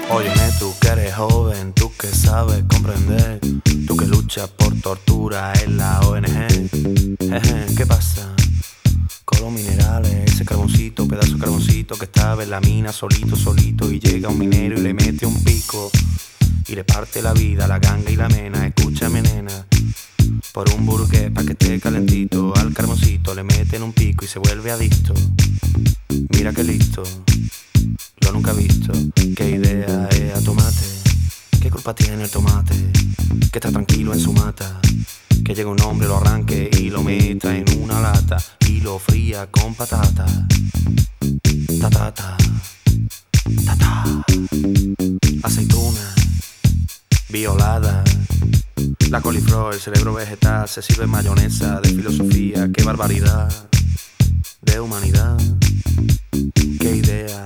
Óyeme, tú que eres joven, tú que sabes comprender, tú que luchas por tortura en la ONG. Jeje, ¿qué pasa? Con los minerales, ese carboncito, pedazo de carboncito que estaba en la mina solito, solito, y llega un minero y le mete un pico y le parte la vida, la ganga y la mena. Escúchame, nena, por un burgués pa' que esté calentito, al carboncito le meten un pico y se vuelve adicto. Mira que listo, lo nunca visto. Qué idea es a tomate, qué culpa tiene el tomate, que está tranquilo en su mata. Que llega un hombre, lo arranque y lo meta en una lata y lo fría con patata. Tatata, tata, aceituna, violada. La coliflor, el cerebro vegetal, se sirve en mayonesa de filosofía. Qué barbaridad de humanidad. Qué idea,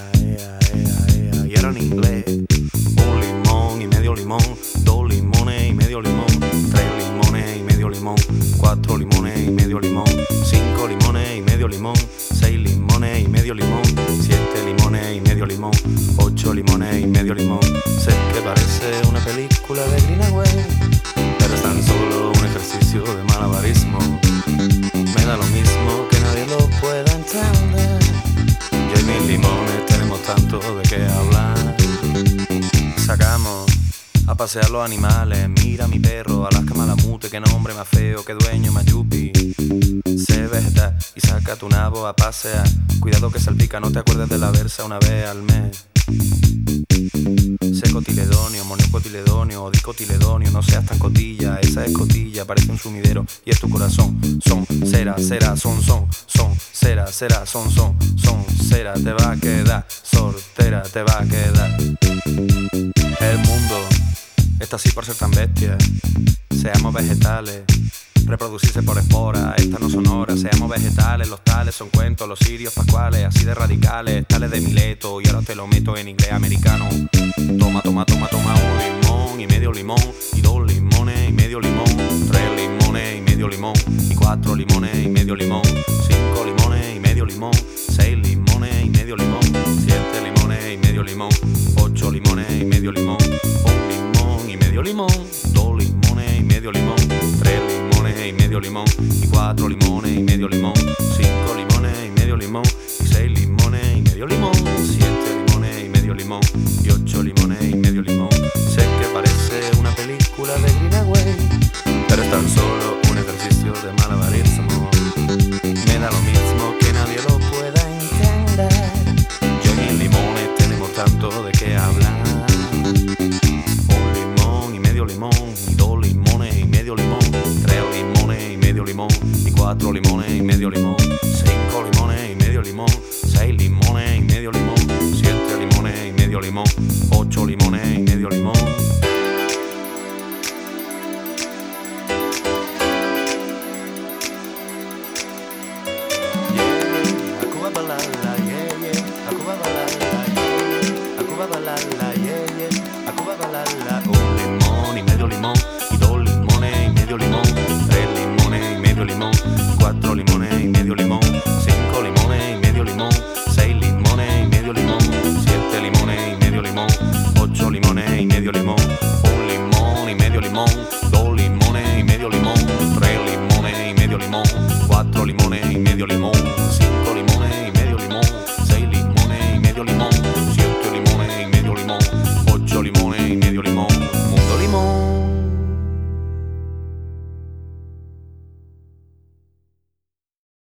y ahora en inglés. Un limón y medio limón, 2 limones y medio limón, 3 limones y medio limón, 4 limones y medio limón, 5 limones y medio limón, 6 limones y medio limón, 7 limones y medio limón, 8 limones y medio limón. Sé que parece una película de Greenaway, pero es tan solo un ejercicio de malabarismo. Me da lo mismo que nadie lo pueda entender. Yo y mis limones tenemos tanto de qué hablar. Sacamos a pasear los animales. Mira mi perro, Alaska Malamute, qué nombre más feo, qué dueño más yupi. Sé vegetal y saca tu nabo a pasear. Cuidado que salpica, no te acuerdes de la versa una vez al mes. Sé cotiledonio, moniocotiledonio, dicotiledonio, no seas tan cotilla, esa es cotilla, parece un sumidero y es tu corazón. Son, cera, cera, son, cera, cera, son, cera, te va a quedar, soltera te va a quedar. El mundo está así por ser tan bestia, seamos vegetales. Reproducirse por esporas, estas no son horas. Seamos vegetales, los tales son cuentos, los sirios pascuales, así de radicales, tales de Mileto, y ahora te lo meto en inglés americano. Toma, toma, toma, toma, un limón y medio limón, y 2 limones y medio limón, 3 limones y medio limón, y 4 limones y medio limón, 5 limones y medio limón, 6 limones y medio limón, 7 limones y medio limón, 8 limones y medio limón, 1 limón y medio limón, 2 limones y medio limón, 3 limones y medio limón, y 4 limones y medio limón, 5 limones y medio limón, y 6 limones y medio limón, 7 limones y medio limón, y 8 limones y medio limón. Sé que parece una película de Greenaway, pero es tan solo un ejercicio de malabarismo. Me da lo mismo que nadie lo pueda entender. Yo y mis limones tenemos tanto de qué hablar. 1 limón y medio limón, y 2 limones y medio limón, 3 limones y medio limón, y 4 limones y medio limón, 5 limones y medio limón, 6 limones y medio limón, 7 limones y medio limón, 8 limones y medio limón. Yeah, Akuba balala, yeah, yeah, Akuba balala, yeah, Akuba balala.